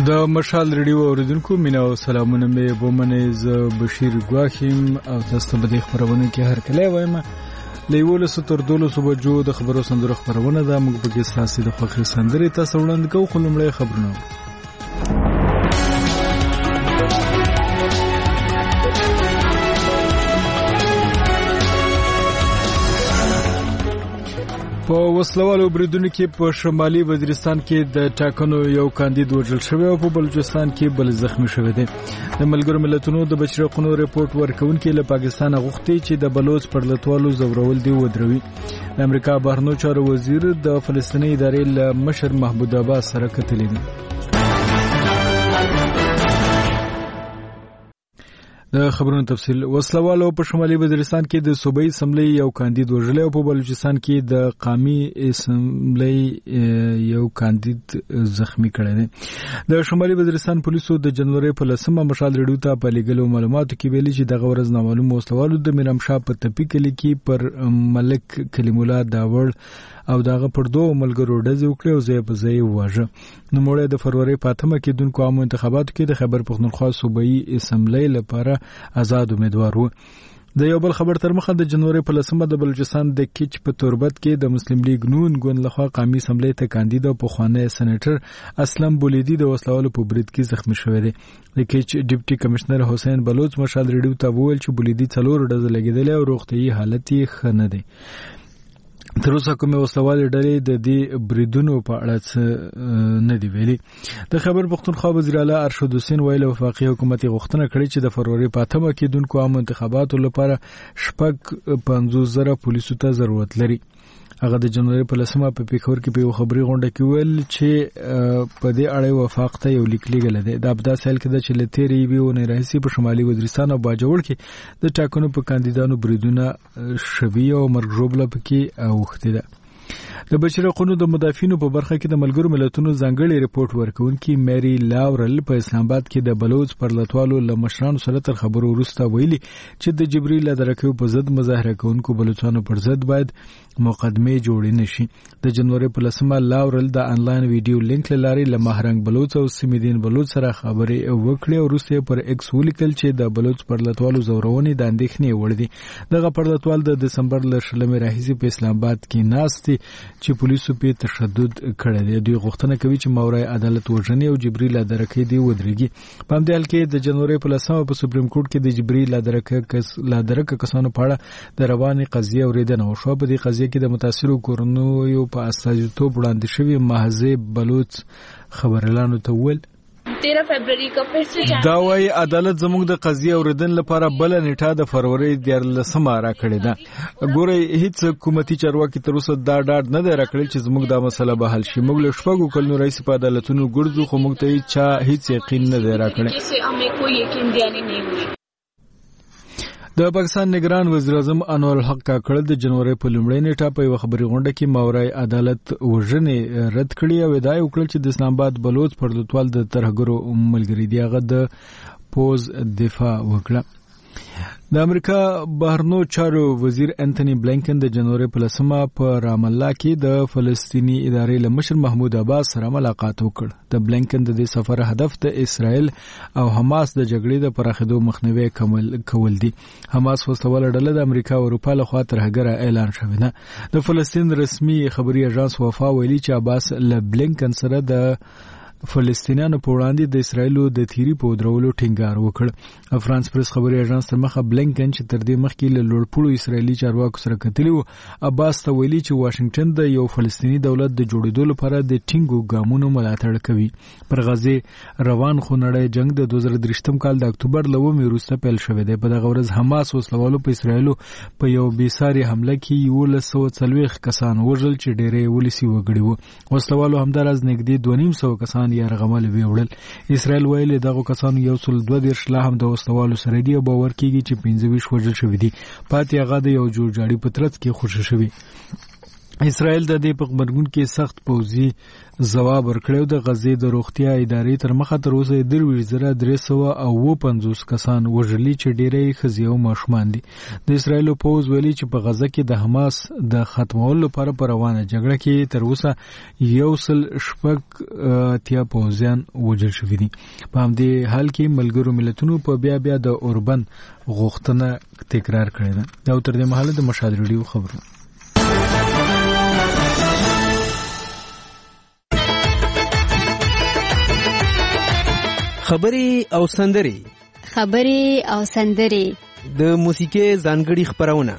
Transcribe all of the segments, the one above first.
د مشال ریډیو اوریدونکو مینا او سلامونه مې ومنئ. زه بشیر ګواخیم او تاسو ته په خبرونه کې هر کله وایم له 11 تر 12 بجو د خبرو سندرو خبرونه ده. موږ په کې ساسي د خوخي سندري تاسو وړاندې کوو. خو لمړی خبرونه په وسلوالو بریدونو کې په شمالي وزیرستان کې د ټاکنو یو کاندید وژل شوی او په بلوچستان کې بل زخمی شوی دی. د ملګرو ملتونو د بشري حقوقو ریپورت ورکونکي له پاکستان غوښتي چې د بلوچ پرلتوالو زورول دی ودروي. د امریکا بهرنیو چارو وزیر د فلسطیني ادارې له مشر محمود عباس سره کتلي دي. د خبرونو تفصیل. وسلوالو په شمالي وزیرستان کې د صوبایي اسمبلی یو کاندید وژل او په بلوچستان کې د قومي اسمبلی یو کاندید زخمی کړی دی. د شمالي وزیرستان پولیسو د جنوري په 10مه مشال ریډیو ته په لګلو معلوماتو کې ویلي چې دغه ورځ نامعلوم وسلوالو د میرامشاه په تپی کلی کې پر ملک کلیم الله داوړ او داغه پر دوه ملګرو ډزې وکړې او ځای په ځای واژه. نو موږ د فروری په 8مه کې دونکو عامو انتخاباتو کې د خیبر پختونخوا صوبایي اسمبلی لپاره آزاد امیدوار وو. د یو بل خبر تر مخه د جنوري په 10مه د بلوچستان د کیچ په توربت کې د مسلم لیگ نون ګوند لخوا قومي اسمبلی ته کاندید او پخوانی سېنیټر اسلم بولیدي د وسلوالو په برید کې زخمی شوی دی. د کیچ ډیپټي کمشنر حسین بلوچ مشال ریډیو ته وویل چې بولیدي 4 ډزې لګیدل او روغتيایي حالت یې ښه نه دی. تر اوسه کومه وسلوالې ډلې د دې بریدونو په اړه نه دی ویلي. د خیبر پختونخوا وزیر اعلی ارشد حسین ویل وفاقي حکومت غوښتنه کړې چې د فروری په 8مه کې دونکو عام انتخاباتو لپاره 50,000 پولیسو ته ضرورت لري. هغه د جنوري په 10مه په پیښور کې په خبري غونډه کې ویل چې په دې اړه وفاق ته یو لیک لېږل دی. دا په داسې حال کې ده چې له تېرې یوې اونۍ راهیسې په شمالي وزیرستان او باجوړ کې د ټاکنو په کاندیدانو بریدونه شوي او مرګ ژوبله پکې اوښتې ده. د بشري حقوقو د مدافعینو په برخه کې د ملګرو ملتونو ځانګړي ریپورت ورکونکي مری لاورل په اسلام آباد کې د بلوچ پرلتوالو له مشرانو سره تر خبرو وروسته ویلي چې د جبري لادرکیو په ضد مظاهره کوونکو بلوچانو پر ضد باید مقدمه جوړې نشي. د جنوري په 10مه لاورل د انلاین ویډیو لینک لاري له مهرنګ بلوچ او سمیدین بلوچ سره خبرې وکړې او وروسته پر ایکس ولیکل چې د بلوچ پرلتوالو زورونې د اندېښنې وړ دي. دغه پرلتوال د دسمبر ل 16مې راهیسې په اسلام آباد کې ناست چې پولیسو په تشدد کړی دی. دوی غوښتنه کوي چې مورای عدالت وژنې او جبري لادرکې دی ودرېږي. په همدې حال کې د جنوري په 10مه په سپریم کورټ کې د جبري لادرکه کسانو په اړه د رواني قضیه اوریدنه وشوه. په دې قضیه کې د متاثرو کورنیو په استازیتوب وړاندې شوی مهذب بلوچ خبرلانو ته ویل 13 فروری کو پھر سے دا وايي عدالت زموږ د قضیه اوریدن لپاره بل نیټه د فروری 14مه راکړې ده. ګورئ هیڅ حکومتي چارواکي تر اوسه دا ډاډ نه دی راکړی چې زموږ دا مسله به حل شي. موږ له شپږو کلونو راهیسې په عدالتونو ګرځو خو موږ ته هیڅ یقین نه دی راکړی. د پاکستان نگران وزیر اعظم انور الحق کاکړ د جنوري په لومړۍ نیټه په یو خبري غونډه کې ماورای عدالت وژنې رد کړې او ادعا وکړه چې د اسلام آباد بلوچ پرلتوال د ترهګرو ملګری دی. هغه د پوز دفاع وکړه. د امریکا بهرنیو چارو وزیر انټونی بلینکن د جنوري په 10مه په رام الله کې د فلسطینی ادارې له مشر محمود عباس سره ملاقات وکړ. د بلینکن د دې سفر هدف د اسرائیل او حماس د جګړې د پراخېدو مخنیوي کول دي. حماس وسوله ډله د امریکا او اروپا له خوا ترهګره اعلان شوی ده. د فلسطین رسمي خبري اژانس وفا ویلي چې عباس له بلینکن سره د فلسطینیانو په وړاندې د اسرایلو د تیری په درولو ټینګار وکړ. فرانس پریس خبري اژانس تر مخه بلینکن چې تر دې مخکې له لوړپوړو اسرایلی چارواکو سره کتلی و عباس ته ویلي چې واشنگټن د یو فلسطینی دولت د جوړېدو لپاره د ټینګو ګامونو ملاتړ کوي. پر غزه روان خونړی جنگ د 2023 کال د اکتوبر ل 9 وروسته پیل شوی دی. په دغه ورځ حماس وسلوالو په اسرایلو په یو بیساري حمله کې 140 کسان وژل چې ډېرې ولسی وګړي وو. وسلوالو همدارز نږدې 250 کسان یا رغمل ویوړل. اسرائیل ویل دغه کسانو 122 لا هم د وسلوالو سره دی او باور کیږي چې 25 وژل شوی دي. پاتې هغه د یو جوړجاړي په ترڅ کې خوشی شوی. اسرائیل د دې په خبرګون کې سخت پوځي ځواب ورکړی د غزې د روغتیا ادارې تر مخه تر اوسه 2350 کسان وژلي چې ډېری ښځې او ماشومان دي. د اسرائیل پوځ ویلي چې په غزه کې د حماس د ختمولو لپاره په روانه جګړه کې تر اوسه 180 پوځیان وژل شوي دي. په همدې حال کې ملګرو ملتونو په بیا د اوربند غوښتنه تکرار کړې ده. دا تر دې مهاله د مشال ریډیو خبرونه. خبري او سندري د موسیقي ځانګړي خبرونه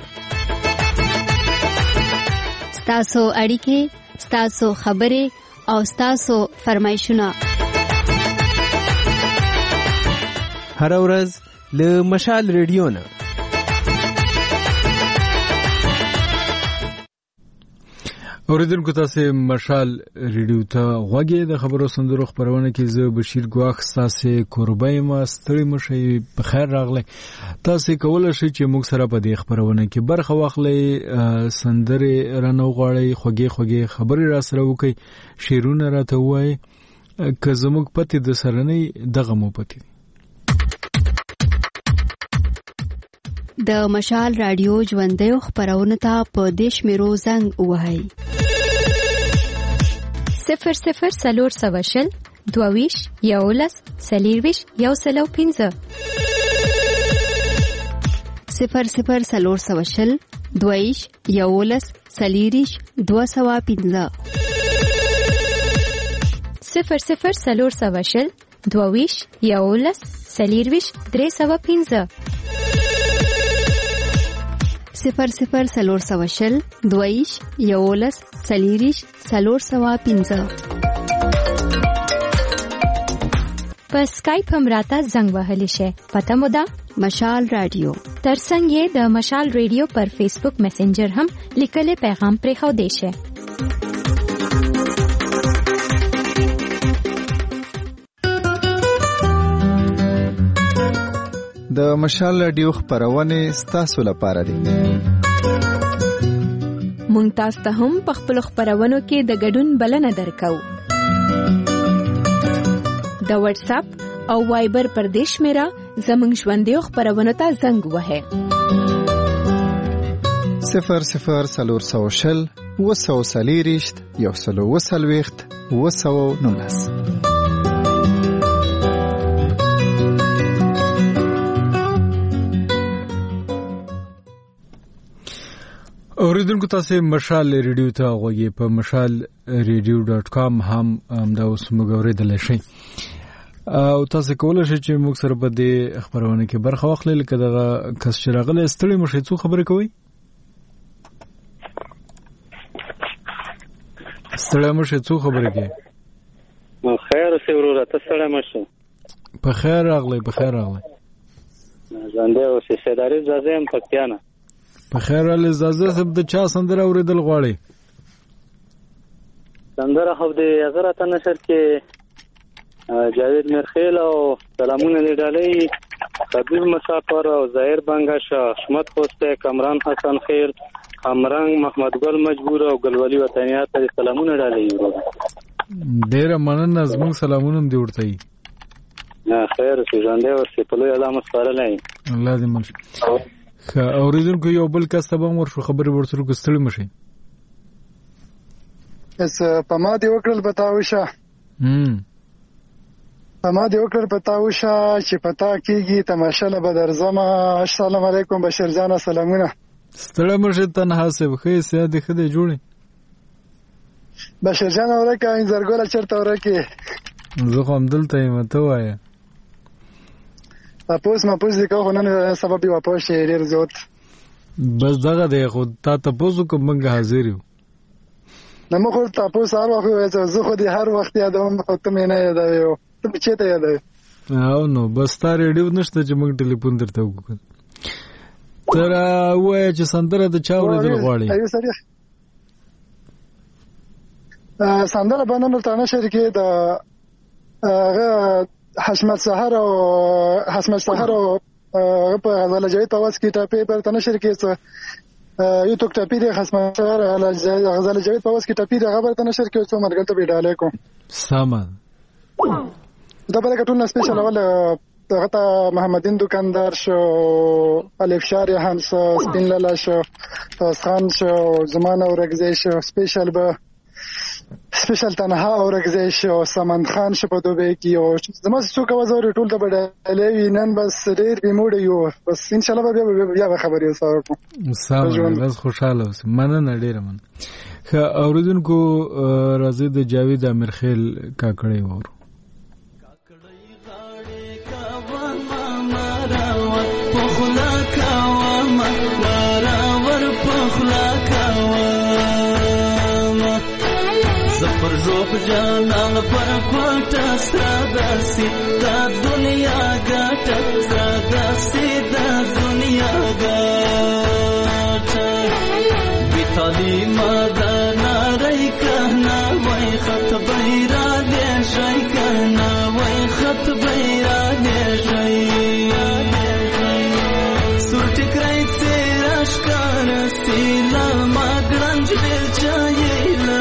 ستاسو اړیکې ستاسو خبري او ستاسو فرمایشونه هر ورځ له مشال ریډیو نه. اوریدونکو تاسو مشال ریډیو ته غوږی د خبرو سندرو خبرونه کې زه بشیر ګواخ تاسو قربای ما ستړي مشي په خیر راغلی. تاسو کولای شئ چې موږ سره په دې خبرونه کې برخه واخلئ، سندري رانه غواړئ، خوږی خبري را سره وکړئ، شیرونه راته وایي. که زموږ پته د سره نه دغه مو پته د مشال رادیو ژوندۍ خبرونه ته په دیش میرو زنګ وهاي 00 سلور سواشل دوویش یولس سلیرویش یو سلو 15 00 سلور سواشل دوویش یولس سلیریش 215 00 سلور سواشل دوویش یولس سلیرویش 315 00 سلور سواشل دویش یولس سلیریش سلور سوا 15 په سکایپ هم راته زنګ وهلی شي. پته مو ده مشال رادیو. ترڅنګ یې د مشال ریډیو پر فیسبوک میسنجر هم لیکلي پیغام پرې خو دی شي. د مشال رادیو خبرونه ستاسو لپاره دي. مونږ تاسو ته هم په خپل خبرونو کې د ګډون بلنه درکو. د واتس اپ او وایبر پر دیش میرا زمونږ ژوندۍ خبرونو ته زنګ وهه 00 سلور سوشل وسو سلیریشت یو سلو وسلويخت وسو نونس. اوریدونکو تاسو مشال ریډیو ته غوږی په mashalradio.com هم دا اوس موږ اوریدل شي او تاسو کولای شئ چې موږ سره په دې خبرونه کې برخه واخلئ. لکه دغه کس چې راغلی ستړي مشي څو خبرې کوي ستړي مشي څو خبرې کوي خیر اوسې وروره ته ستړي مشي په خیر راغلی ژوندۍ اوسې سیداري زازه هم پکتیانه په خیر له زازه سب د چا سندره اوریدل غواړي سندره خو دې اگر ته نشر کې جاوید مرخیل او سلامونه دې ډالۍ حبیب مسافر او ظاهر بنگش حشمت خوسته کمران حسن خیر امرنګ محمد ګل مجبور او ګلولی وطنیات ته سلامونه ډالۍ ډیر مننه زموږ سلامونه دې ورته خیر سي ژوندۍ او سي په لوی الله مسپارلای الله دې مل اوریدونکو یو بل کس ته به ورشو خبرې ورسره کوستړي مشي اس په ما دی وکړل بتاوشه ما دی وکړل بتاوشه چې پتا کیږي تماشا له بدرزما. السلام علیکم بشیر جان سلامونه ستړي مشي تنها سه خې ساده خدای جوړي بشیر جان اورکه ان زرګوله چرته اورکه زه هم دلته یم ته وایې تاسو ما پوز لیکو خو نن سبب یې واپس ډیر زیات بس دغه دی خو تاسو کوم منګه حاضر یو نو مخ تاسو هر وخت زه خو دې هر وخت یادوم خو ته مې نه یادوي ته چې ته یادوي او نو بس تا ریډیو نشته چې موږ ټلیفون درته وکړو تر وای چې سندره د چا ورېدل غواړي ایو سړي سندره باندې ته نشر کې د حشمت سحر او په غزل جوی تواس کې ټاپې پر تنشر کې څه یو توک ټپی دی خصمشار غزل جاوید په واس کې ټپی دی خبر ته نشر کې څو مرګ ته بیډاله کو سامان دا په کټون سپیشل اول دغه محمدین دکاندار شو الف شاری هانس سپین لالا شو خان شو زمانه ورګزې شو سپیشل به سپیشل تنها ورګزې شو سامان خان شو په دوبه کې او زما څو کوزور ټول ته بیډاله نن بس ډیر بیموډ یو بس ان شاء الله بیا خبرې سره کوم سامان بس خوشاله اوسه مننه ډیر من اوریدونکو راځي د جاوید امرخیل کاکړی وورو زفر روح جانان پر کوټه ساداسي دا دنیا ګټه ساداسي دا دنیا ګټه بیتالی مدنا رای کنا وای خط بیرا دې شای کنا وای خط بیرا دې شای سورټ کرای تیرا شکار سیلا ما ګرنج دل چایلا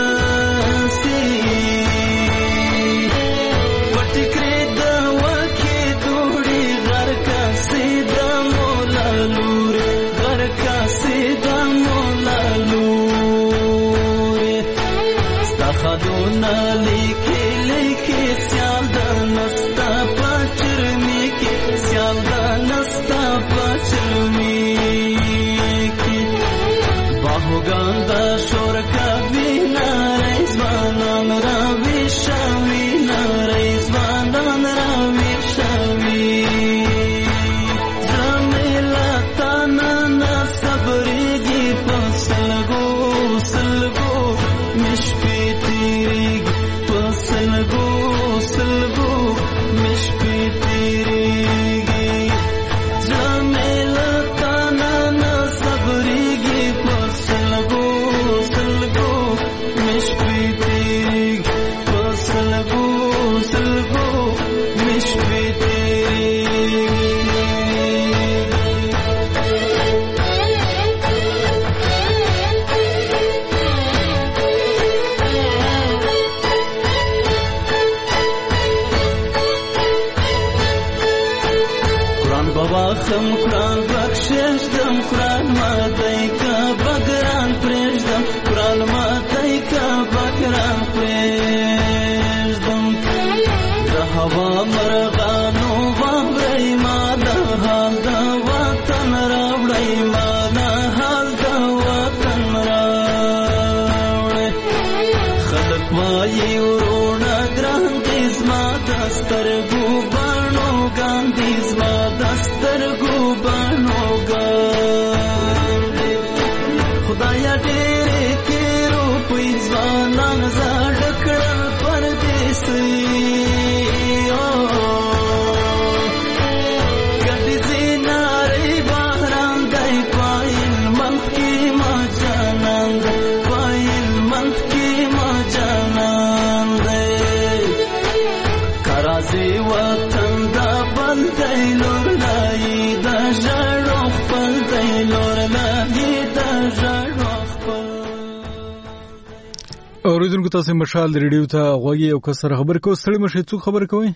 اوریدونکو تاسو مشال د ریډیو ته غوږی او کسر خبر کو ستړي مشه څو خبر کوي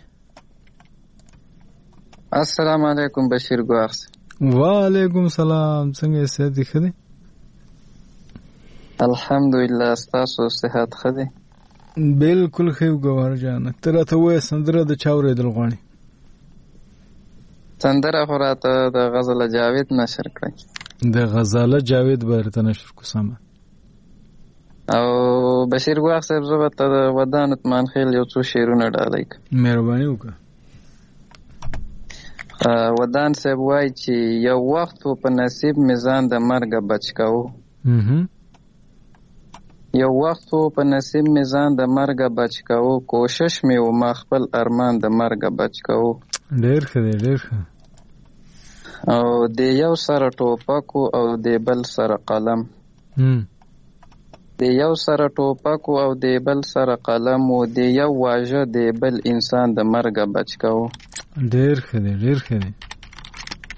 السلام علیکم بشیر ګواخ وعلیکم سلام څنګه سید دي خدي الحمدلله تاسو صحت خدي بالکل خو ګوار جان تر ته وې سندره د چاورې دل غوڼي سندره خوراته د غزل جاوید نشر کړی د غزل جاوید برته نشر کو سم او بشیر ګواخ صاحب زه ته ودان اتمان خیل یو څو شعرونه ډالای مهرباني وکړه ودان صاحب وای چې یو وخت په نصیب میزان د مرګ بچکاو یو وخت په نصیب میزان د مرګ بچکاو کوشش مې و ما خپل ارمان د مرګ بچکاو ډېر ښه او د یو سره ټوپک او د بل سره قلم د یو سره ټوپک او د بل سره قلم او د یو واژه د بل انسان د مرګ بچکاو ډېر ښه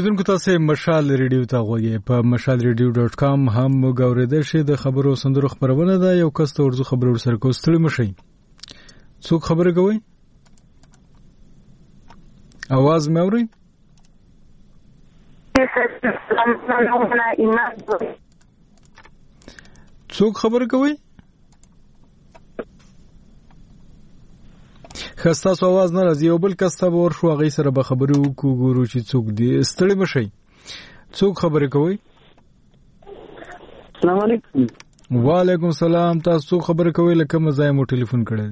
اوریدونکو تاسو مشال ریډیو ته غوږی په mashalradio.com هم غوړېدل شي د خبرو سندرو خبرونه ده. یو کس ته ورزو خبرو سره کوستل مشي څوک خبره کوي आवाज مې اوري څوک خبره کوي خستا سو आवाज نه راځي. یو بل کس ته ورشو هغه سره به خبرو وکړو ګورو چې څوک دی. ستړي مشي څوک خبره کوي السلام علیکم. وعلیکم السلام. تاسو خبره کوي لکه مزای مو ټلیفون کړی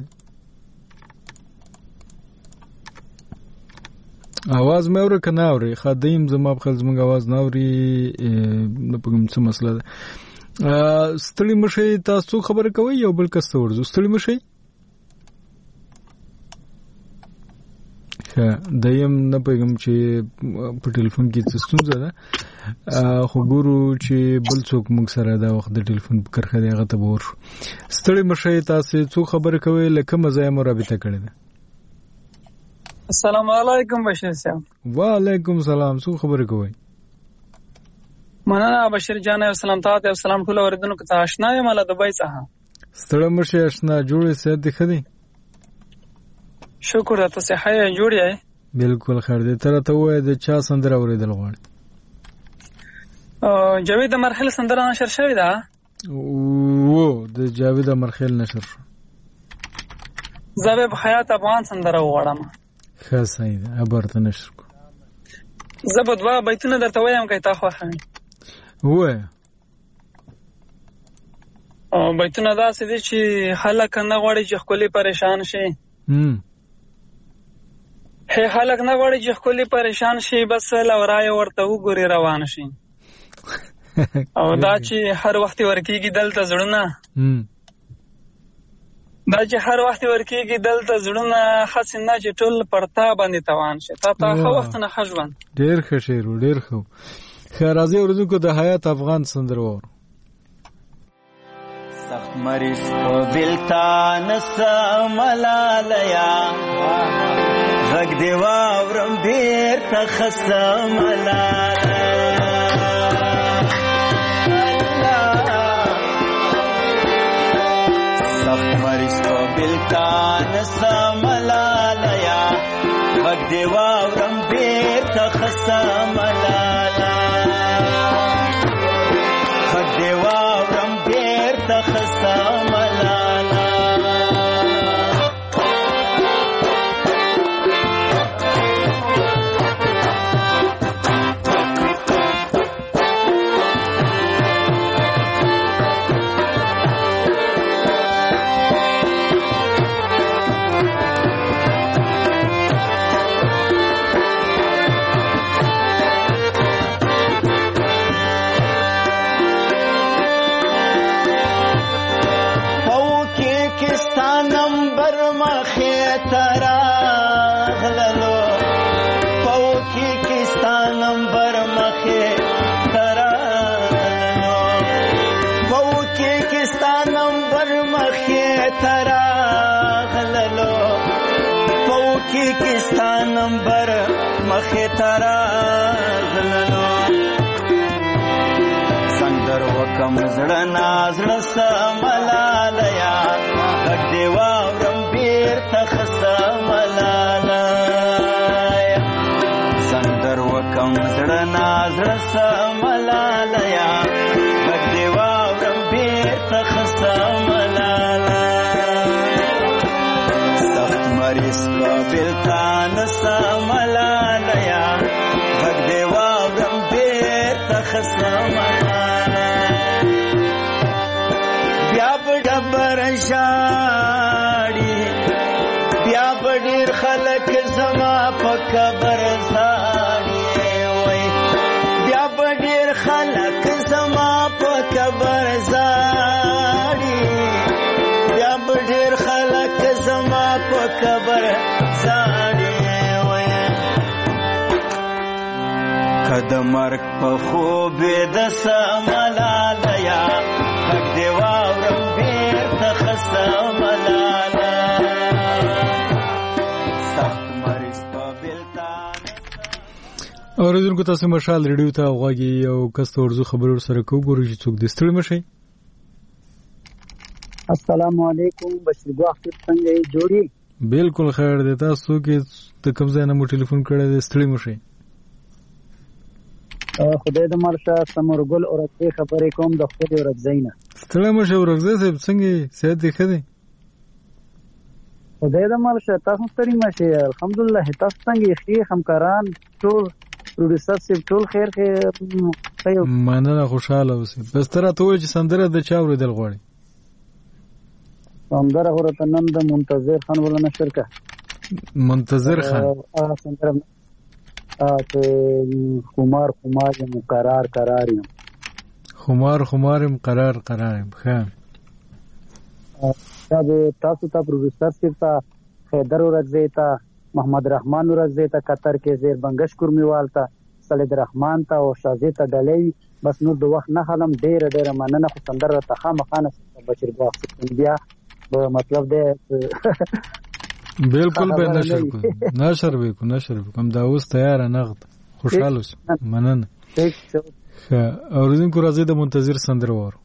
आवाज مې اوري کنه اوري خدایم زما په خپل زموږ आवाज نه اوري نه پوهم څه مسله ده. ستړي مشي تاسو خبره کوي یو بل کس ته ورزو ستړي مشي دایم نه پېږم چې په ټلیفون کې څه ستونزه ده خو ګورو چې بل څوک موږ سره دا وخت د ټلیفون په کرخه دی هغه ته ورشو. ستړي مشي تاسو څو خبره کوي لکه مزایم رابطه کړی ده. السلام علیکم بشیر صاحب. وعلیکم السلام. څو خبره کوي مننه بشیر جان. السلام ته او سلام ټول اوریدونکو ته. آشنا یم له دبي څخه. ستړي مشي آشنا جوړې سید دی خدي شکر ته صحه جوړ یې بالکل خیر دی. تر ته وای د چا سندره اوریدل غواړي جاوید مرحل سندره نشر شوی دا وو د جاوید مرحل نشر شو. زبب حیات افغان سندره وغواړم. ښه صحیح ده ابرته نشر کو زبد وا بیتونه درته وایم که تا خو خمي وای بیتونه دا سې دي چې خلک نه غواړي چې خپل پریشان شي. هي خلک نه غواړي چې خپل پریشان شي بس لورای ورته وګوري روان شي او دا چې هر وخت ورکیږي دلته زړونه دا چې هر وخت ورکیږي دلته زړونه خاصنه چې ټول پرتا باندې توان شي تا خو وخت نه خژوند. ډیر ښه شعر ډیر ښه. خیر راځي ورزو کو د حیات افغان سندره ور سخت مریض په بلتان سملالیا غږ دی واورم بیرته خسملاله سخت مریض په بلتان سملالیا غږ دی واورم بیرته خسملاله غږ دی واورم بیرته خسملاله نمبر مخه تراغلنو سندر وکم زړه نازړه سملالیا غږ دی واورم بیرته خسملاله سندر وکم زړه نازړه سملالیا غږ دی واورم بیرته خسملاله سخت مریض بلتان سملالیا غږ دی واورم بیرته خسملاله بیا به ډبر ژاړي بیا به ډېر خلک زما په قبر ژاړي وای بیا به ډېر خلک زما په قبر ژاړي بیا به ډېر خلک زما په قبر ژاړي وای که د مرګ په خوب د سملالیا غږ دی واورم بیرته خسملاله سخت مریض په بلتان. اوریدونکو تاسو مشال ریډیو ته غواګي او کسته ورزو خبرو سره کو ګورو چې څوک د ستړي مشي. السلام علیکم بشیر وخت څنګه جوړی؟ بالکل خیر دی. تاسو کې د کوم ځای نه مو ټلیفون کړی د ستړي مشي؟ خدای دې مرشه سمرګل اورته خبرې کوم د خپل ورځینه. ستړي مشي ورځه څنګه صحت دی خدای؟ خدای دې مرشه تاسو ستړي مشي الحمدلله. تاسو څنګه یې همکاران ټول پروډوسر سیب ټول خیر خیر مننه خوشاله اوسئ. بس تر ته وایي چې سندره د چا ورېدل غواړي؟ سندره ورته نن د منتظر خان ولنه شرکه منتظر خان سندره ته خمار یم قرار یم خمار یم قرار یم. ښه دا تاسو ته پروډوسر سیب ته خیدر ورغزی ته محمد رحمان ورغزی ته قطر کې زیر بنگش کورمیوال ته سلید رحمان ته او شازی ته ډلې. بس نور د وخت نه خلم ډیر مننه. خو سندره ته خامخانه بشیر وخت بیا به مطلب دی بالکل به نشر کوم دا اوس تیار نغد خوشاله اوسئ. مننه. ښه اوریدونکو راځي د منتظر سندره وورو.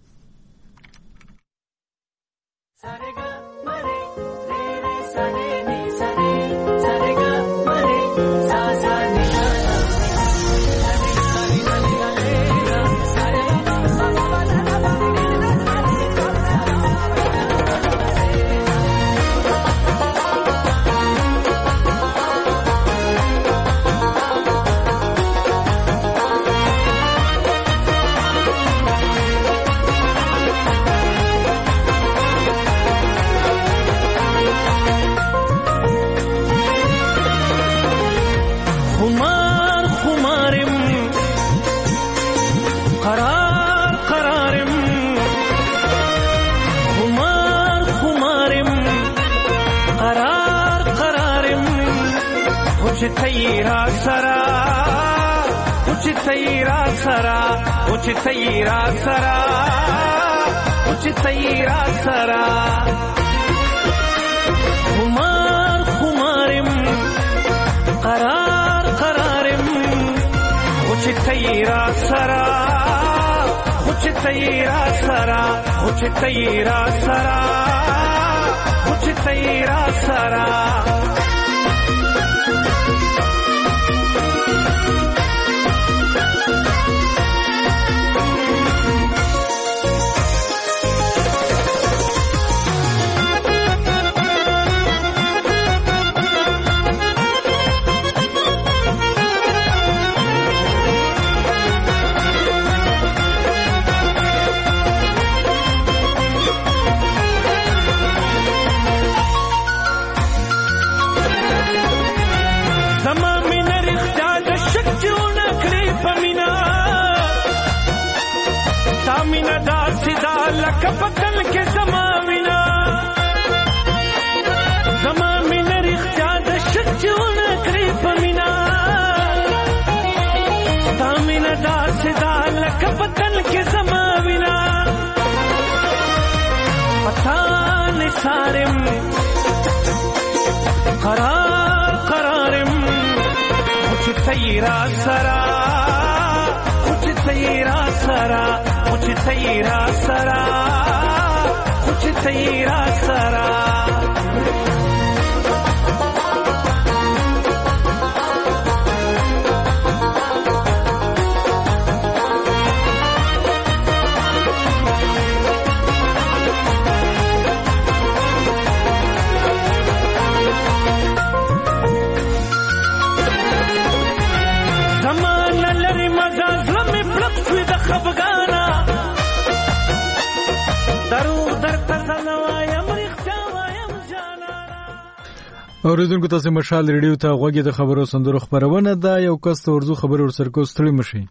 اوریدونکو تاسو مشال ریډیو ته غوږی د خبرو سندرو خبرونه ده. یو کس ته ورزو خبر ورسره کو ستړي مشي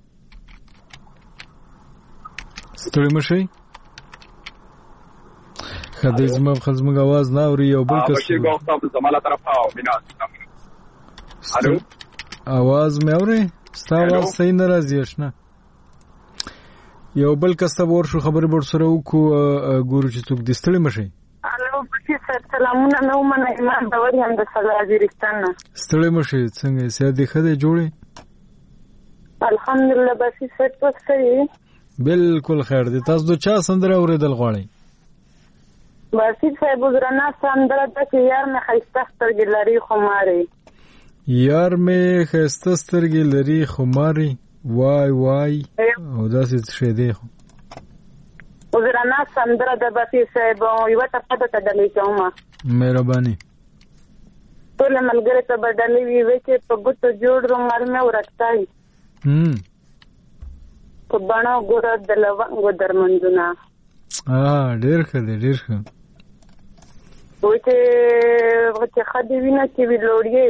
خدای زما خزمږه आवाज نه اوري. یو بل کس بشیر ګوښ تاسو زماله طرفه او مینا الو आवाज مې اوري؟ ستاسو आवाज صحیح نه راځي آشنا. یو بل کس ته ورشو خبرې ورسره وکړو ګورو چې څوک د ستړي مشي. الو بشیر صاحب سلامونه. نو منه ایمان باور هم د سلازي رښتانه ستړي مشي څنګه سیادي خدای جوړي؟ الحمدلله باسي سټ وسري بالکل خیر دی. تاسو د چا سندره اوریدل غواړئ؟ باسي صاحب درنا سندره د یار مې خیسته سترګې لري خماري. یار مې خیسته سترګې لري خماري. وای وای او داسې څه دی خو درنا سندره د باسي صاحب یو ته پد ته دلې کومه مهرباني. ټول ملګری ته بدلې وی چې په ګوتو جوړ رومال مې ورکتای په باڼه ګور د لونګو درمندونه. ډېر ښه دی ډېر ښه. وای چې خدي وینا چې وی لوړې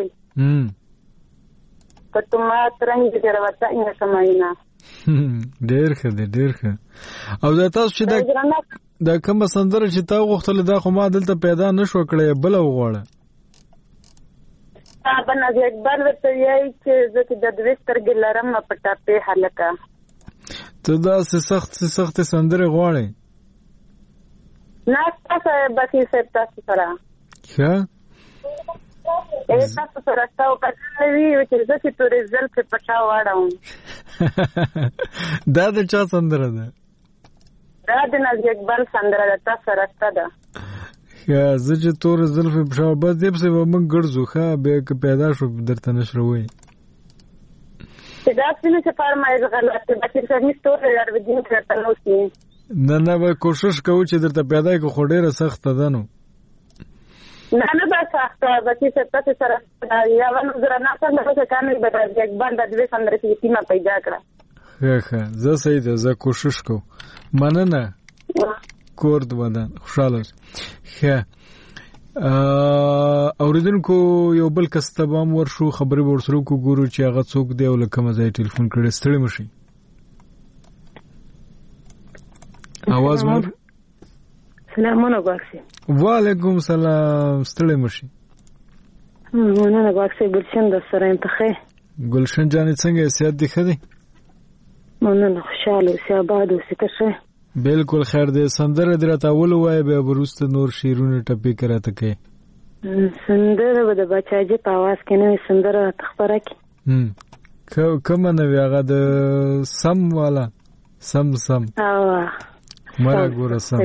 کته ما ترنګ دې راوته نه سماینا. ډېر ښه دی ډېر ښه. او دا تاسو چې دا کوم سندره چې تا غوښتل دا خو ما دلته پیدا نشو کړې بل وغواړه. بنازي اکبر ورته یې چې زه د دوی سترګې لرم په ټاپې هلکه. ته دا سخت سندره غواړې؟ نه تاسو باسي صاحب تاسو سره ښه تاسو سره تاسو کتلې چې زه چې تور رزلټ په پټا واړم. دا د چا سندره ده؟ دا د نازي اکبر سندره ده. تاسو سره ده یا زه چې تور زلفې په شاو بس دې پسې به موږ ګرځو ښه بیا که پیدا شو درته نشروي چې دا څنګه چې فرمایي غلط دی بچی سمې تور یار ودین کړه نو سي نه به کوشش کوو چې درته پیدا کو خو ډیره سخته ده نو نه به سخته بچی څه سره یا ونه زره نه څنګه چې کامل به د اکبر د دې سندره کې تیمه پیدا کړه. ښه زه صحیح ده زه کوشش کوم. مننه کورد ودان خوشاله. ښه اوریدونکو یو بل کس ته به هم ورشو خبرې به ورسره وکړو ګورو چې هغه څوک دی او له کومه ځایه ټلیفون کړی. ستړي مه شئ. اواز مور سلامونه ګواکسي. وعلیکم سلام. ستړي مه شئ. مننه ګواکسي. ګلشن در سره یم ته ښه؟ ګلشن جانې څنګه صحت دې ښه دی؟ مننه خوشحاله اوسې آباد اوسې ته ښه؟ بالکل خیر دی. سندره دې راته ووایه بیا به وروسته نور شعرونه ټپې که راته کوې. سندره به د باچاجي په اواز کې نوې سندره راته خپره کړي. کومه نوې هغه د سم والا سم مره ګوره سم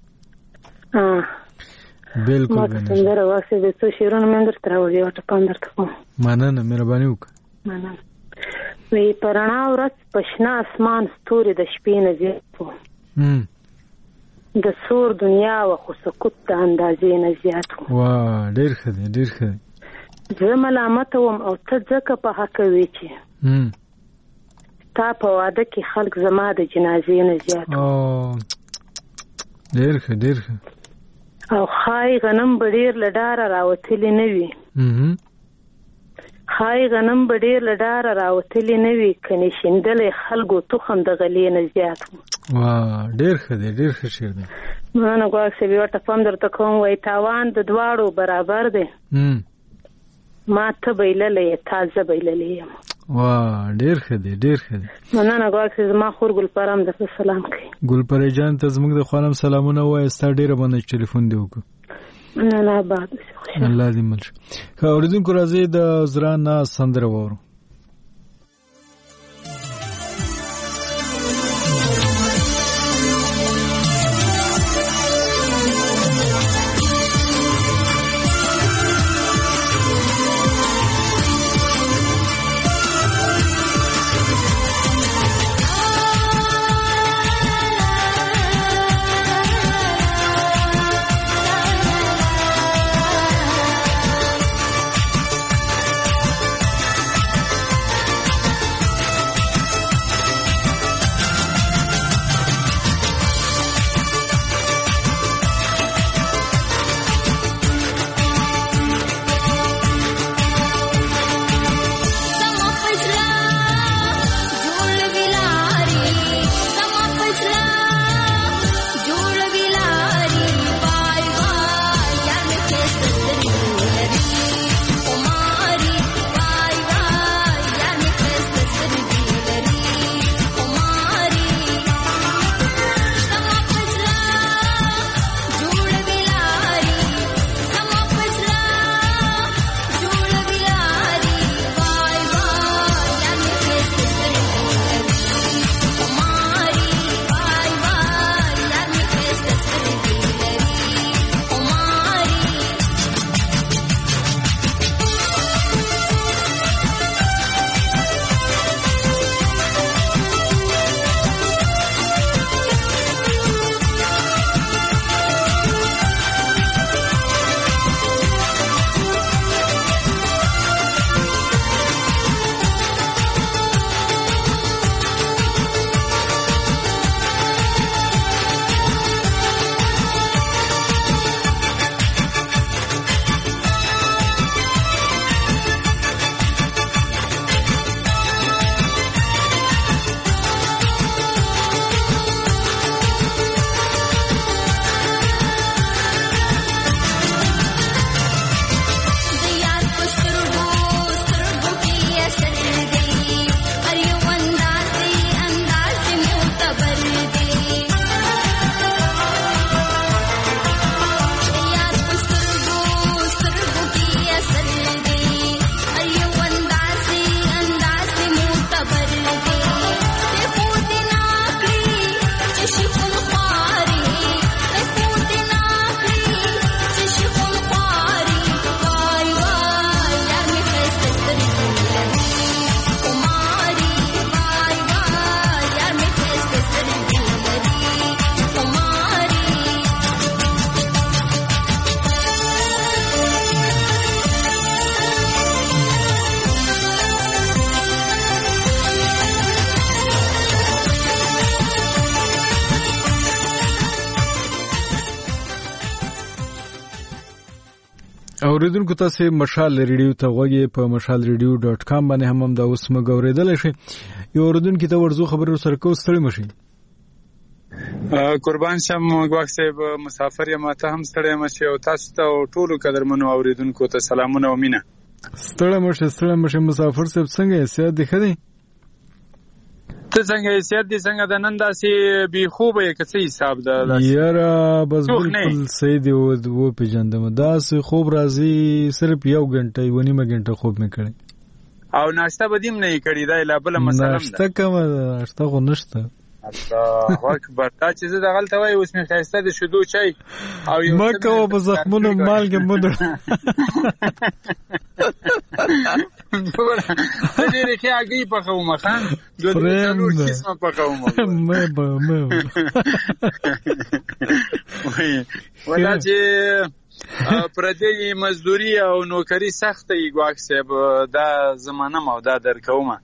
بالکل ما سندره واسه د څو شعرونه مې درته راوړي او ټپان درته کوم. مننه مهرباني وکړه. مننه. وی پرانا ورځ پښنا اسمان ستوري د شپې نه زیات د سور دنیا و خو سکوت د اندازې نه زیات واه ډېر ښه دی ډېر ښه دی. زه ملامته وم او ته ځکه په حق وی چې تا په واده کې خلک زما د جنازې نه زیات ډېر ښه ډېر ښه. او خای غنم به ډېر له ډاره راوتلي نه وي خای غنم به ډېر له ډاره راوتلي نه وي کنې شیندلی خلکو تخم د غلې نه زیات واه ډېر ښه دی ډېر ښه شعر دی. مننه ګواک صاحب یو ټپه هم درته کوم. وایي تاوان د دواړو برابر دی ما ته بایللی یې تا زه بایللی یم. واه ډېر ښه دی ډېر ښه دی. مننه ګواک صاحب. زما خور ګلپره هم درته سلام کوي. ګلپرې جان ته زموږ د خوا هم سلامونه ووایه. ستا ډېره مننه چې ټلیفون دې وکړو. مننه آباد اوسې خوشحاله. الله دې مل شه. ښه اورېدونکو راځئ د زړه نه سندره واورو. اوریدونکو تاسو مشال ریډیو ته غوږی په mashalradio.com باندې هم دا اوس موږ اوریدل شي. یو اوریدونکو ته ورزو خبرو سره کو ستړي مشي. قربان شم غواخ صاحب مسافر یم ته هم ستړي مشي او تاسو ته ټولو قدرمنو اوریدونکو ته سلامونه او مینه. ستړي مشي مسافر صاحب څنګه سیادت دی خدي؟ ته څنګه سیادت دی څنګه د نن داسې بي خوبه کې څه حساب ده؟ یاره بس بالکل صحیح دی و پیجندم داسې خوب راځي صرف یو غنټه و نیمه غنټه خوب مې کړی او ناشته بدیم نه کړی دا لا بل مسله ده. ناشته کوم ناشته خو نشته. الله اکبر دا چې زه دغلته وای اوس مې خیسته د شودو چای او یو مکه په زخمونو مالګه مده دې ریخه اگې په کومه خان دوه قسمه په کومه مې ولا چې پردې مزدوري او نوکری سخته یې ګواښ صاحب دا زمانه مو دا درکومه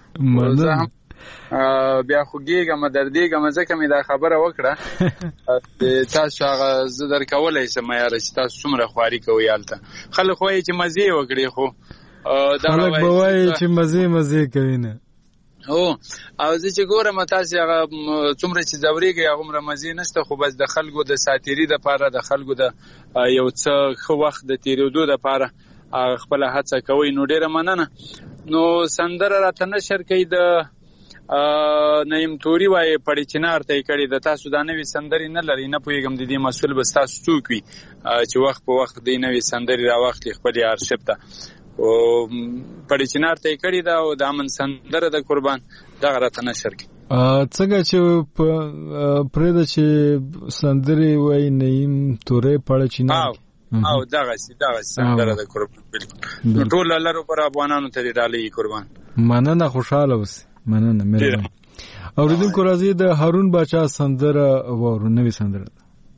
بیا خوږیږم دردیږم ځکه مې دا خبره وکړه تاسو هغه زه درکولای شم یاره چې تاسو څومره خواري کوئ هلته خلک وایي چې مزې وکړي خو خلک به وایي چې مزې کوي نه او زه چې ګورم تاسو هغه څومره چې ځورېږئ هغومره مزې نشته خو بس د خلکو د ساتیري دپاره د خلکو د یو څه ښه وخت د تېرېدو دپاره خپله هڅه کوئ نو ډېره مننه. نو سندره راته نشر کوي د نیم توري وای پړی چنار ته کړي د تاسو دا نوې سندري نه لري نه پويګم د دې مسول بس تاسو څوک وي چې وخت په وخت د نوې سندري را وخت خپل ارشیف ته او پړی چنار ته کړي دا او د امن سندره د قربان دغه راته نشر کی څنګه چې پرې د چې سندري وای نیم توري پړی چنار او دغه سندره د قربان بالکل ټول لارو پر افغانانو ته ډالۍ قربان مننه خوشاله اوسئ. مننه مهرباني. اوریدونکو راځي د هارون باچا سندره وورو نوې سندره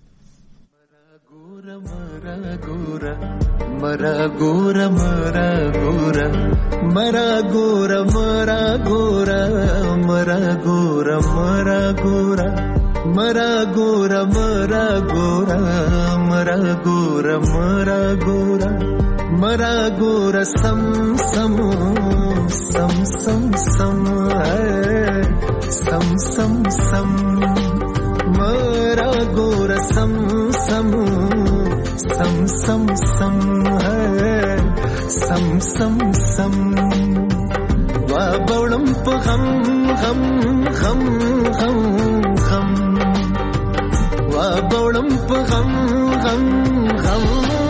مرا ګور مرا ګور مرا ګور مرا ګور مرا ګور مرا ګور مرا ګور مرا ګور مرا ګور مرا ګور مرا ګور سم سم سم سم سم سم سم سم مرا ګور سم سم سم سم سم سم سم سم وا بولم په غم غم غم غم غم وا بولم په غم غم غم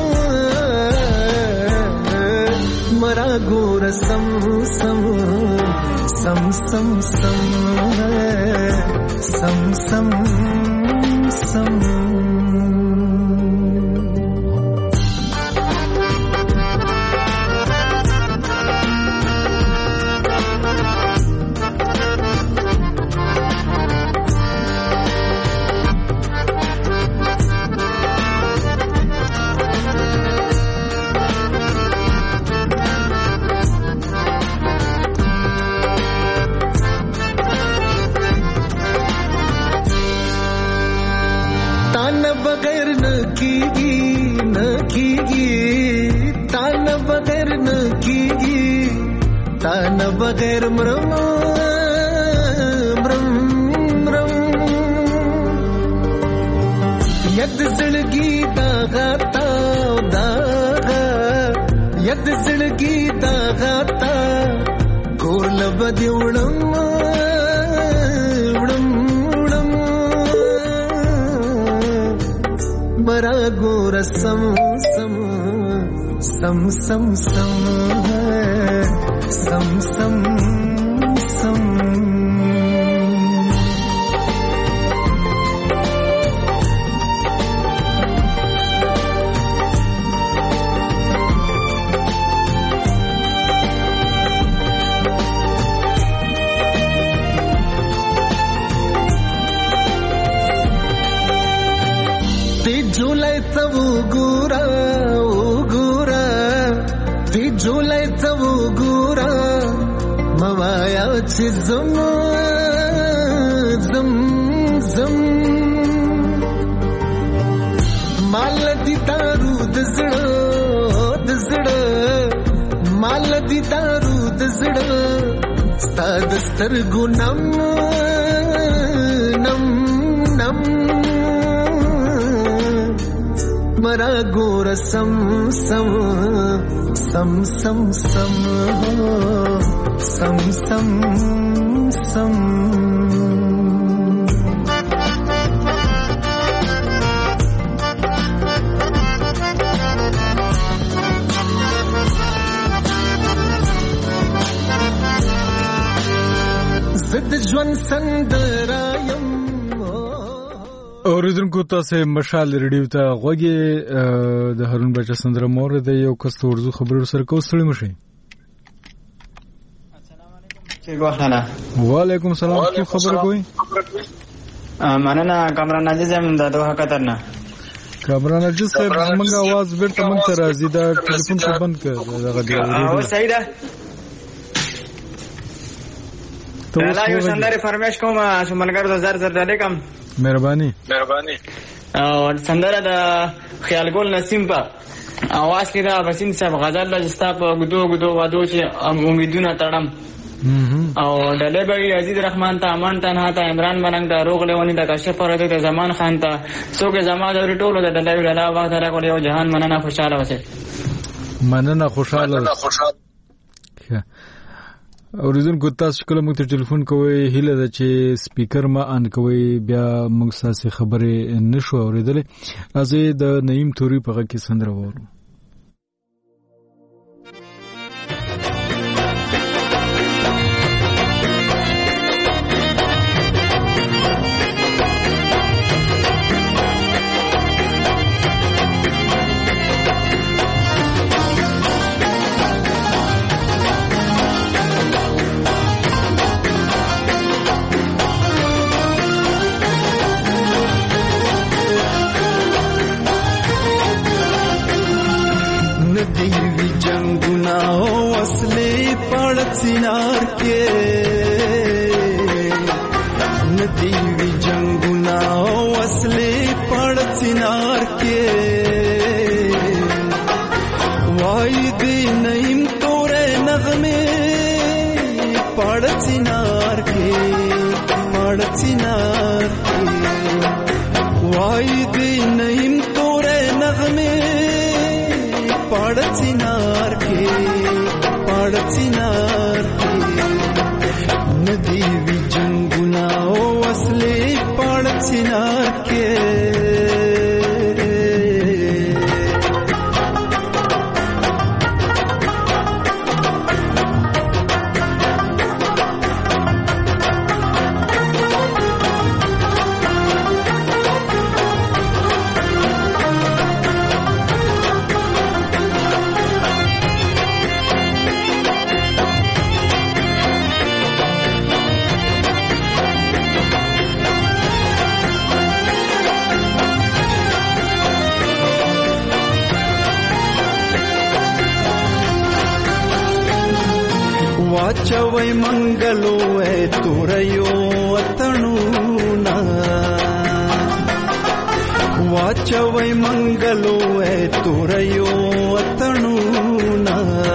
مرا ګور سم سم سم سم سم سم سم سم बगैर मरम मरम मरम यद जिंदगी दागाता दागा यद जिंदगी दागाता गोर लबदी उड़म उड़म उड़म मरा गोर सम सम सम सम सम सम सम सम ते झुलाय तव गुरा ओ गुरा ते झुलाय तव गुरा मवाया ची zam zam zam mal di daru d zړه زړه ستاد سترګو نم نم نم مرا ګور سم سم سم سم سم سم سم سم زد ژوند سندرایم اوریدونکو تاسو مشال ریډیو ته غوږی د هارون بچا سندره مور د یو کس ورزو خبرو سره کو ستړي مشي. څنګه وعلیکم السلام څه خبر کوي؟ مننه کامران عزیز هم د دوه کترنه کامران عزیز صاحب موږ आवाज بیرته موږ ته راځي دا ټلیفون ته بند کړه دغه دی او صحیح ده لا یو سندره فرمایش کوم شملګر 2000 ډالې کم مهرباني او سندره د خیال ګل نسیم په اواز کې دا بسین صاحب غزل لستا په غدو غدو وادو چې امیدونه تړم او ډلې به عزیز رحمان ته امان تنها ته عمران ملنګ ته روغ لیونی د کشف پرده ته زمان خان ته څوک زما د ټولو د ډلې ولا وخت راکول یو جهان مننه خوشاله وسه مننه خوشاله اوریدونکو تاسو کله موږ ته ټلیفون کوئ هیله ده چې سپیکر ما ان کوئ بیا موږ تاسو خبرې نشو اوریدلې ازې د نعیم توري په غږ کې سندره وورو. سینار کې ندیوی جنگونه وسلې پړ سینار کې وای دې نیم تورې نغمه پړ سینار کې پړ سینار کې وای دې نیم تورې نغمه پړ سینار کې پړ سینار ندیوی جنگونه وسلې پړ سینار کې वाचवै मंगलो ए तुरयो अतणूना वाचवै मंगलो ए तुरयो अतणूना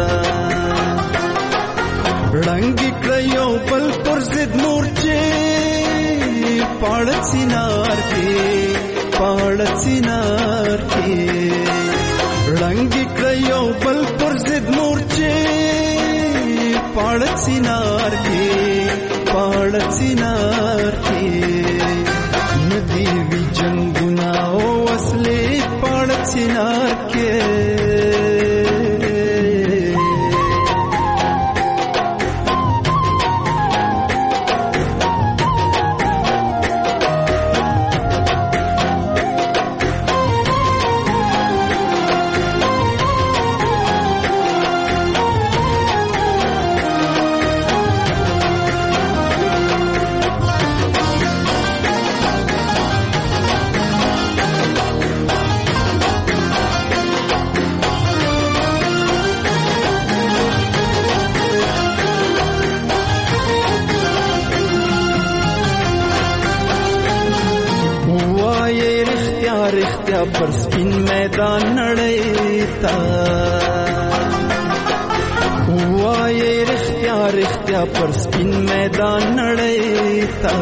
रंगी क्रयो पल पुरजिद मूर्चे पाड़ सिनार के रंगी क्रयो पल पुरजिद मूर्चे पाड़ सिनार के नदीवी जंगुना वसले पाड़ सिनार के पर स्पिन मैदान नड़ेता وایې رښتیا رښتیا پر سپین میدان نړۍ ته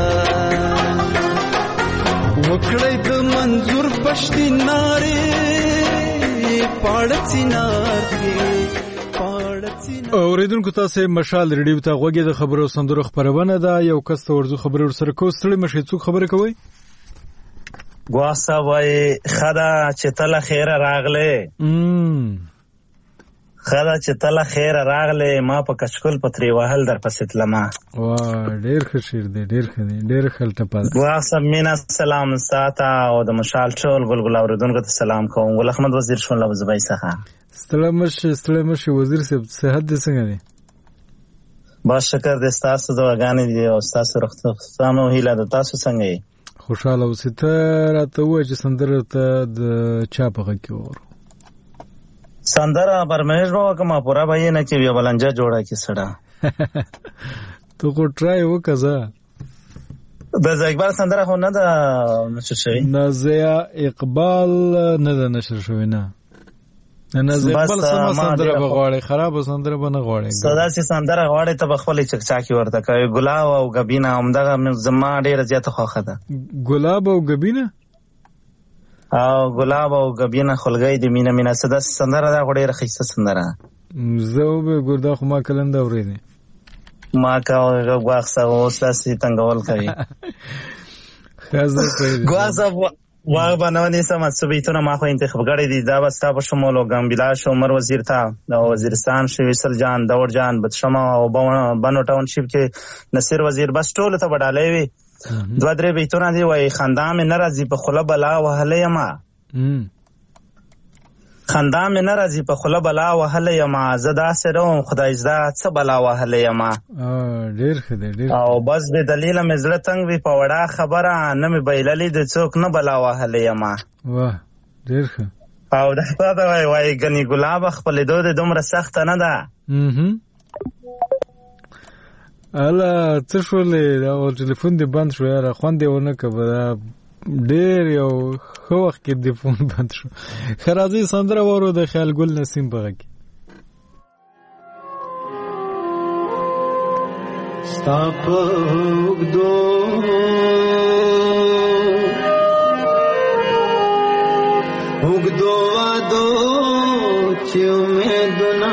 وکړی د منظور پښتین نارې پاړه چینار کې اوریدونکو تاسو مشال ریډیو ته غوږی د خبرو سندرو خبرونه ده. یو کس ته ورځو خبرو سره کوستړي مشه څوک خبره کوي ګواسا وای خدا چې تل خیر راغله خدا چې تل خیر راغله ما په کچکول پتری وهل در پسې تلما وا ډیر ښه شعر دی ډیر ښه دی ډیر خلته پات ګواسا مینا سلام ساته او د مشال ټول ګلګل اوریدونکو ته سلام کوم ګل احمد وزیر شون لوز بای څخه ستلمش وزیر صاحب صحت دې څنګه دی با شکر دې تاسو دواګانې دي او تاسو رختانو هیله د تاسو څنګه یې خوشاله اوسئ راته وای چې سندره ته د چا په غږ کې ور سندره پرمهش بابا کما پورا بھائی نه چې یو بلنجا جوړه کې سړه تو کو ټرای وکړه د اقبال سندره خو نه ده نشر شوی نازیا اقبال نه ده نشر شوی نه اقبال سم سندره بغواړي خراب سندره بنه غواړي صدا سي سندره غواړي ته بخپل چکچاکی ورته کوي ګلاب او غبینه همدغه زما ډیره زیاته خوخه ده ګلاب او غبینه او ګلاب او غبینه خلګي د مینا مینا صدا سندره دا ډیره خیسه سندره زه به ګوردا خو ما کلند اورېدې ما کا غواخه او ساسي تنګول کوي خازه کوي غواصه واغ بنونی سم سبیتونه ما خو انتخاب غړې دي دا وستا په شمول او ګمبلا شو عمر وزیر تا د وزیرستان شویسل جان دور جان بدشمه او بنو ټاون شپ کې نصیر وزیر بس ټول ته وډالې وي دوه درې بیتونه دی وای خندام ناراضي په خله بلا وهله یما خندام ناراضي په خله بلا وهله یما زدا سره خدای زدا څه بلا وهله یما ډیر خدای ډیر او بس به دلیل مزله تنگ وی په وړا خبره نه مې بیللې د څوک نه بلا وهله یما واه ډیر ښه او دا وای غنی ګلاب خپل دوه دومره سخت نه ده الا څه شولې او ټلیفون دی بند شو یاره خوندې ونه کبه ډیر یو خو وخت کې دی فون بند شو خرازي سندره ورو د خیال ګل نسیم بغه کې ستاپ وګدو وګدو وادو چې امیدونه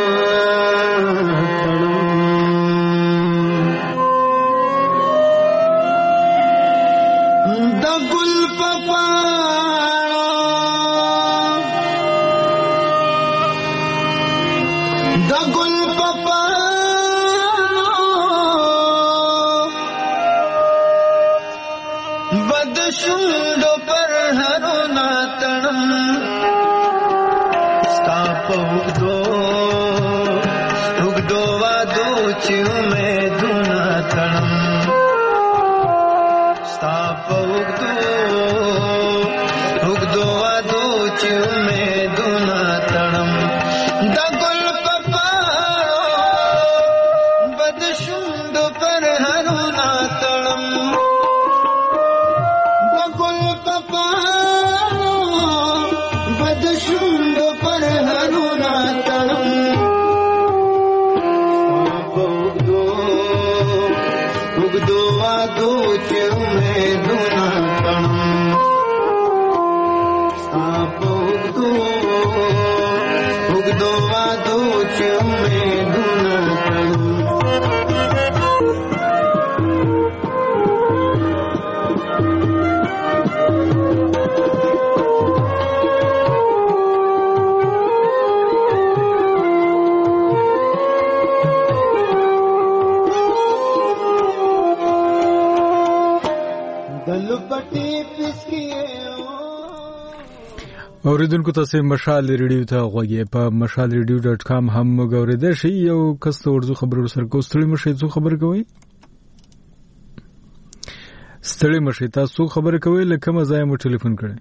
اوریدونکو تاسو مشال ریډیو ته غوږی په mashalradio.com هم غوړیدل شي یو کس ته ورځو خبرو سره کوستړی مشه څو خبر کوي ستړی مشه تاسو خبر کوي لکه مزایم ټلیفون کړي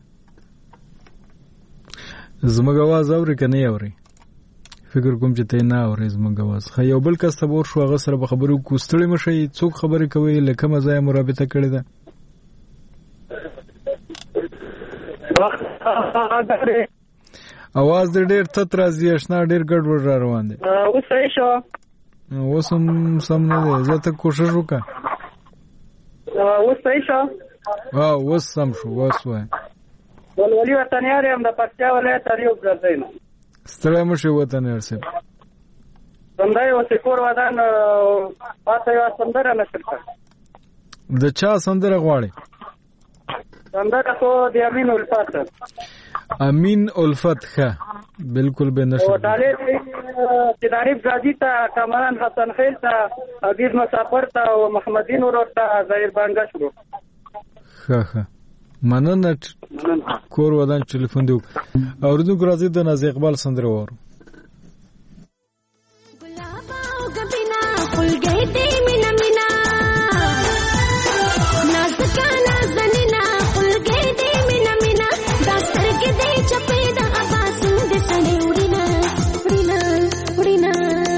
زموږ आवाज اوري کنه اوري فکر کوم چې ته نه اوري زموږ आवाज خو یو بل کس ته ور شو هغه سره خبرو کوستړی مشه څو خبر کوي لکه مزایم رابطه کړي ده اواز دې ډېر تت راځي اشنا ډېر ګډوډ را روان دی اوس صحیح شو اوس هم سم نه دی زه ته کوشش وکړه اوس صحیح شو اوس سم شو اوس وای ولولي وطنیار یم د پکتیا ولایت اریوب ګرځیم ستړی مه شئ وطنیار صاحب سندای وسکور ودان پاتې یو سندره نشته د چا سندره غواړي سندره کو د امین الفت امین الفت ښه بالکل به نشته او دالې چې تعریف غازی ته کامران حسن خیل ته عزیز مسافر ته او محمدین ورور ته ظاهر بانګا شروع ښه مننه کور ودان ټلیفون دی اوریدونکو راځي د ناز اقبال سندره وورو खुल गए थे मीना मीना नाज का नाजनीना खुल गए थे मीना मीना दास्तर के दे चपेदा आवाज़ दे सने उड़ीना उड़ीना उड़ीना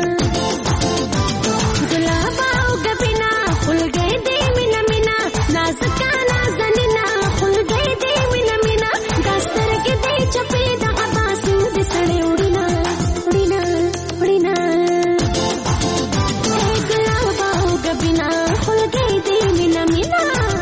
गुलाबा गबीना खुल गए थे मीना मीना नाज का नाजनीना खुल गए थे मीना मीना दास्तर के दे चपेदा आवाज़ दे सने उड़ीना उड़ीना उड़ीना बिना खुल गई दे मीना मीना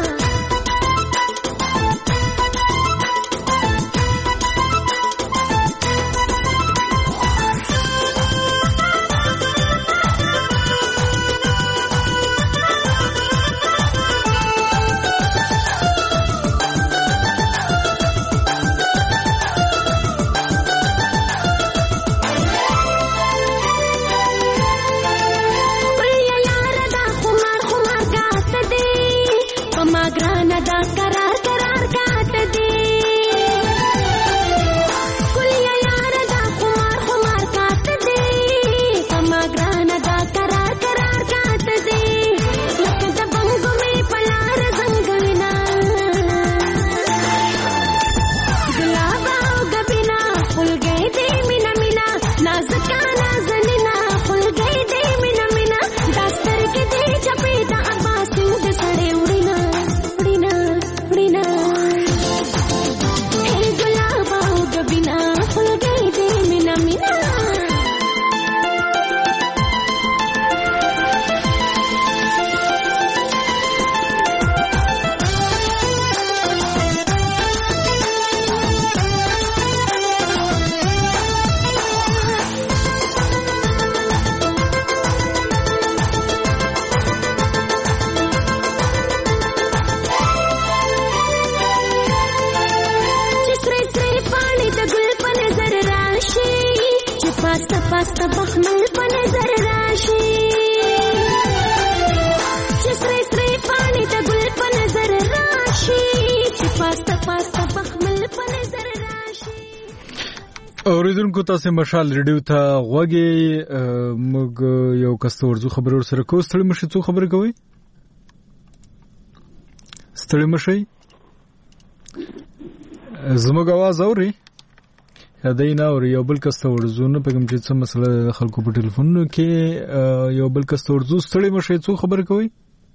اوریدونکو تاسو مشال ریډیو ته غوږی موږ یو کس ورزو خبرو سره کوو ستړي مشي څو خبرې کوي ستړي مشي زموږ आवाज اوري هداي نه اوري یو بل کس ورزو نه پګم چې څه مسله خلکو په ټلیفون کې یو بل کس ورزو ستړي مشي څو خبرې کوي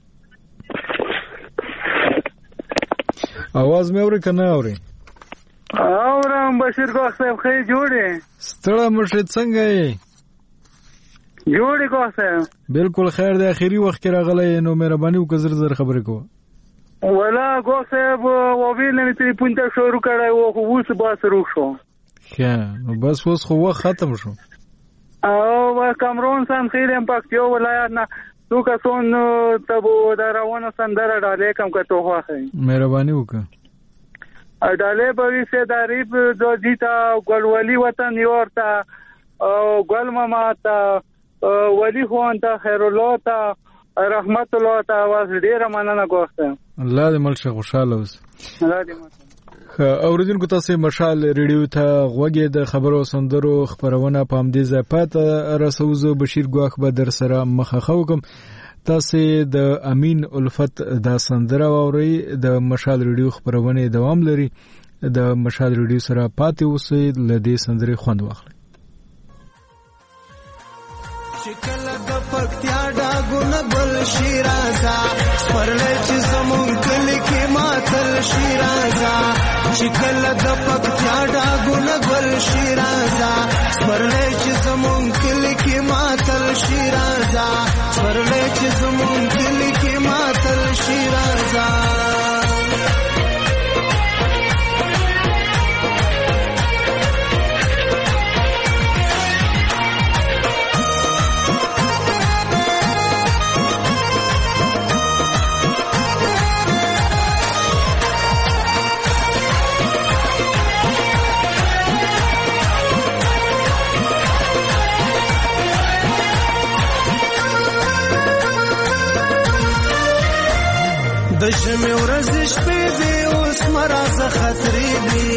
आवाज مې اوري کنه اوري اورم بشیر کو صاحب خې جوړې ستړه مشه څنګه یې جوړې کو صاحب بالکل خیر دی اخیری وخت کې راغلی نو مهرباني وکړه زر خبرې کوه ولا کو صاحب وویل نه ټلیفون ته شروع کړای او خو اوس باس روښ شو ښه نو بس اوس خو وخت ختم شو او کامرون سان خیرم پکتیو ولایت نه تو کا سون تبو دراونه سندره ډالې کم کته واخی مهرباني وکړه ډالې به سه تعریف جو جیتا ګلولي وطن یورتا او ګل ماما تا ولی خوان تا خیر الله تا رحمت الله تا واس ډیر مننه کوم الله دې ملشه خوشاله اوس الله دې اوریدونکو تاسو مشال ریډیو ته غوږی د خبرو سندرو خبرونه پام دې زپات رسوزو بشیر ګواخ به در سره مخه کوم تاسو د امین الفت د سندره اوري د مشال ریډیو خبرونه دوام لري د مشال ریډیو سره پاتې اوسئ لدې سندره خوند واخلئ شکل د پکتیا ډاګونه ګل شیرازا پرلې چې زمون کلی کې ماتل شیرازا چې کله د پکتیا ډاګونه ګل شیرازه سپرلی چې زمون کلی کې ماتل شیرازه سپرلی چې زمون کلی کې ماتل شیرازه د ژمې ورځې شپې دي اوس مرازه خطرې دي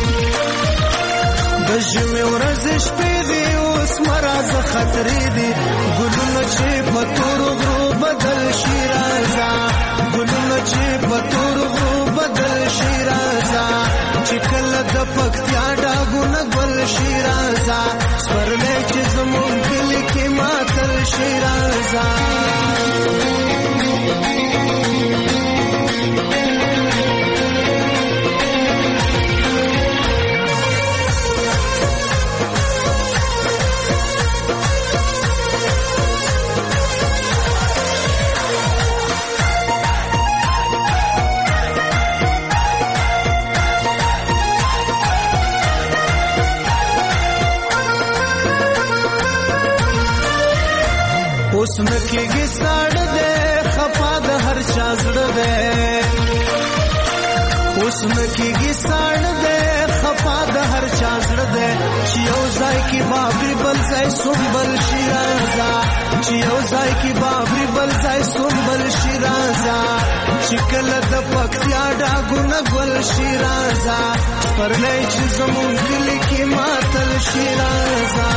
د ژمې ورځې شپې دي اوس مرازه خطرې دي ګلونه چې په تورو غرو بدل شي رازه ګلونه چې په تورو غرو بدل شي رازه چې کله د پکتیا ډاګونه ګل شي رازه سپرلی چې زمون کلي کې ماتل شي رازه اوس نکېږي ساړه دی خفا د هر چا زړه دی اوس نکېږي ساړه دی خفا د هر چا زړه دی چې یو ځای کې بابري بل ځای سنبل شي رازه چې یو ځای کې بابري بل ځای سنبل شي رازه چې کله د پکتیا ډاګونه ګل شي رازه سپرلی چې زمون کلي کې ماتل شي رازه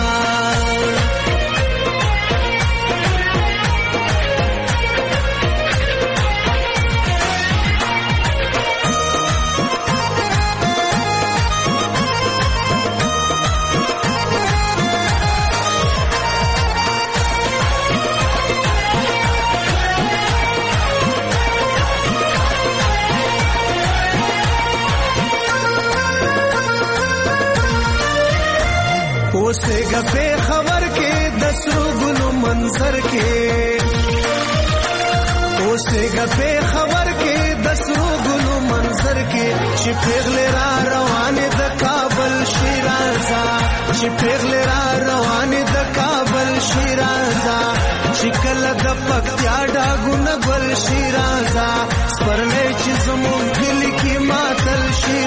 اوسېږه بې خبر کې د سرو ګلو منظر کې اوسېږه بې خبر کې د سرو ګلو منظر کې چې پیغلې را روانې د کابل شیرازه چې پیغلې را روانې د کابل شیرازه چې کله د پکتیا ډاګونه ګل شیرازه سپرلی چې زمون کلي کې ماتل شي